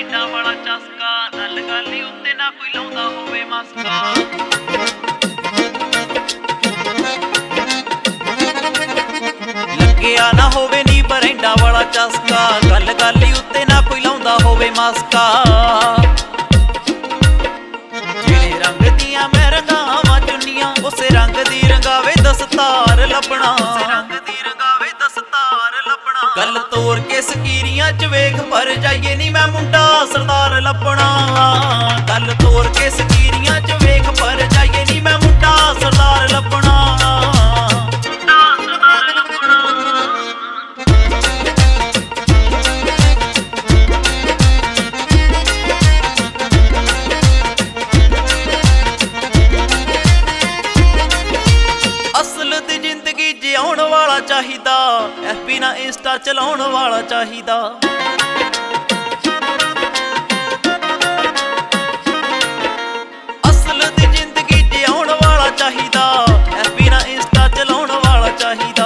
ਬਰੈਂਡਾਂ ਵਾਲਾ ਚਸਕਾ, ਗੱਲ ਗਾਲੀ ਉੱਤੇ ਨਾ ਕੋਈ ਲਾਉਂਦਾ ਹੋਵੇ ਮਸਕਾ। ਲੱਗਿਆ ਨਾ ਹੋਵੇ ਨੀ ਬਰੈਂਡਾਂ ਵਾਲਾ ਚਸਕਾ, ਗੱਲ ਗਾਲੀ ਉੱਤੇ ਨਾ ਕੋਈ ਲਾਉਂਦਾ ਹੋਵੇ ਮਸਕਾ। ਜਿਹੜੇ ਰੰਗ ਦੀਆਂ ਮੈਂ ਰੰਗਾਵਾਂ ਚੁੰਨੀਆਂ, ਉਸੇ ਰੰਗ ਦੀ ਰੰਗਾਵੇ ਦਸਤਾਰ ਲੱਭਣਾ। ਗੱਲ ਤੋਰ ਕੇ ਸਕੀਰੀਆਂ ਚ ਵੇਖ ਪਰ ਜਾਈਏ ਨੀ ਮੈਂ ਮੁੰਡਾ ਸਰਦਾਰ ਲੱਭਣਾ। ਗੱਲ ਤੋਰ ਕੇ ਸਕੀਰੀਆਂ ਚ ਵੇਖ ਪਰ ਜਾਈਏ ਨੀ ਮੈਂ ਮੁੰਡਾ ਸਰਦਾਰ ਲੱਭਣਾ। ਅਸਲ ਦੀ ਜ਼ਿੰਦਗੀ ਜਿਉਣ ਵਾਲਾ ਚਾਹੀਦਾ, ਐਫਬੀ ਨਾ ਇੰਸਟਾ ਚਲਾਉਣ ਵਾਲਾ ਚਾਹੀਦਾ। ਅਸਲ ਦੀ ਜ਼ਿੰਦਗੀ ਜਿਉਣ ਵਾਲਾ ਚਾਹੀਦਾ, ਐਫਬੀ ਨਾ ਇੰਸਟਾ ਚਲਾਉਣ ਵਾਲਾ ਚਾਹੀਦਾ।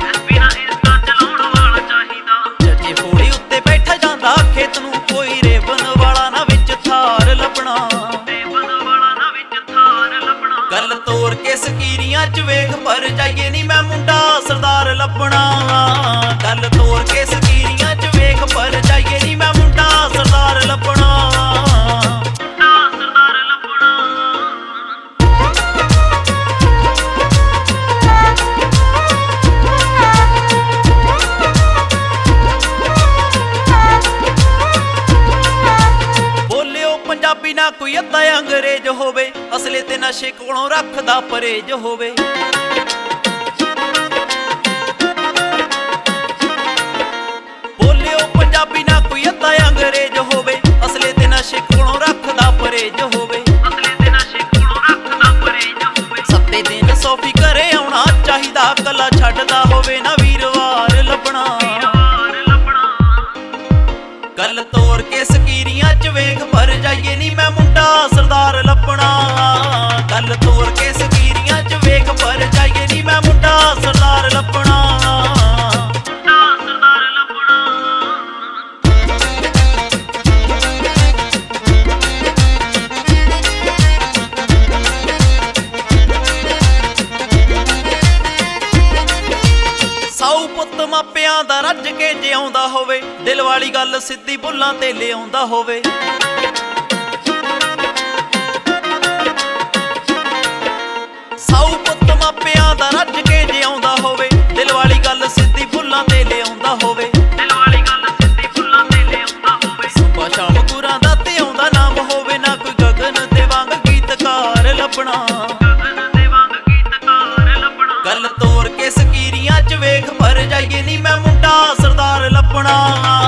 ਜੱਜੇ ਫੋੜੀ ਉੱਤੇ ਬੈਠਾ ਜਾਂਦਾ ਖੇਤ ਨੂੰ, ਕੋਈ ਰੇਬਨ ਵਾਲਾ ਨਾ ਵਿੱਚ ਥਾਰ ਲੱਭਣਾ। ਗੱਲ ਤੋਰ ਕੇ ਸਕੀਰੀਆਂ ਚ ਵੇਖ ਪਰ ਜਾਈਏ ਨੀ ਮੈਂ ਮੁੰਡਾ ਸਰਦਾਰ ਲੱਭਣਾ। ਗੱਲ ਤੋਰ ਕੇ ਸਕੀਰੀਆਂ ਚ ਵੇਖ ਪਰ ਜਾਈਏ ਨੀ ਮੈਂ ਮੁੰਡਾ ਸਰਦਾਰ ਲੱਭਣਾ। ਬੋਲਿਓ ਪੰਜਾਬੀ ਨਾ ਕੋਈ ਅੱਧਾ ਅੰਗਰੇਜ਼ ਹੋਵੇ, ਅਸਲੇ ਤੇ ਨਸ਼ੇ ਕੋਲੋਂ ਰੱਖਦਾ ਪਰਹੇਜ ਹੋਵੇ। ਬੋਲਿਓ ਪੰਜਾਬੀ ਨਾ ਕੋਈ ਅੱਧਾ ਅੰਗਰੇਜ਼ ਹੋਵੇ, ਅਸਲੇ ਤੇ ਨਸ਼ੇ ਕੋਲੋਂ ਰੱਖਦਾ ਪਰਹੇਜ ਹੋਵੇ। ਸੱਤੇ ਦਿਨ ਸੋਫੀ ਘਰੇ ਆਉਣਾ ਚਾਹੀਦਾ, ਕੱਲਾ ਛੱਡਦਾ ਹੋਵੇ ਨਾ ਵੀਰਵਾਰ ਲੱਭਣਾ। ਗੱਲ ਤੋਰ ਕੇ ਸਕੀਰੀਆਂ ਚ ਵੇਖ ਪਰ ਜਾਈਏ ਨੀ ਮੈਂ ਮੁੰਡਾ ਸਰਦਾਰ ਲੱਭਣਾ। ਗੱਲ ਤੋਰ ਕੇ ਸਕੀਰੀਆਂ ਚ ਵੇਖ ਪਰ ਜਾਈਏ ਨੀ ਮੈਂ ਮੁੰਡਾ ਸਰਦਾਰ ਲੱਭਣਾ। ਸਾਊ ਪੁੱਤ ਮਾਪਿਆਂ ਦਾ ਰੱਜ ਕੇ ਜਿਉਂਦਾ ਹੋਵੇ, ਦਿਲ ਵਾਲੀ ਗੱਲ ਸਿੱਧੀ ਬੁੱਲਾਂ ਤੇ ਲਿਆਉਂਦਾ ਹੋਵੇ। ਸਾਊ ਪੁੱਤ ਮਾਪਿਆਂ ਦਾ ਰੱਜ ਕੇ ਜਿਉਂਦਾ ਹੋਵੇ, ਦਿਲ ਵਾਲੀ ਗੱਲ ਸਿੱਧੀ ਬੁੱਲਾਂ ਤੇ ਲਿਆਉਂਦਾ ਹੋਵੇ। ਸੁਬਹ ਸ਼ਾਮ ਗੁਰਾਂ ਦਾ ਤੇ ਆਉਂਦਾ ਨਾਮ ਹੋਵੇ, ਨਾ ਕੋਈ ਗਗਨ ਦੇ ਵਾਂਗ ਗੀਤਕਾਰ ਲੱਭਣਾ। ਗੱਲ ਤੋਰ ਕੇ ਸਕੀਰੀਆਂ ਚ ਵੇਖ ਪਰ ਜਾਈਏ ਨੀ ਮੈਂ ਮੁੰਡਾ ਸਰਦਾਰ ਲੱਭਣਾ।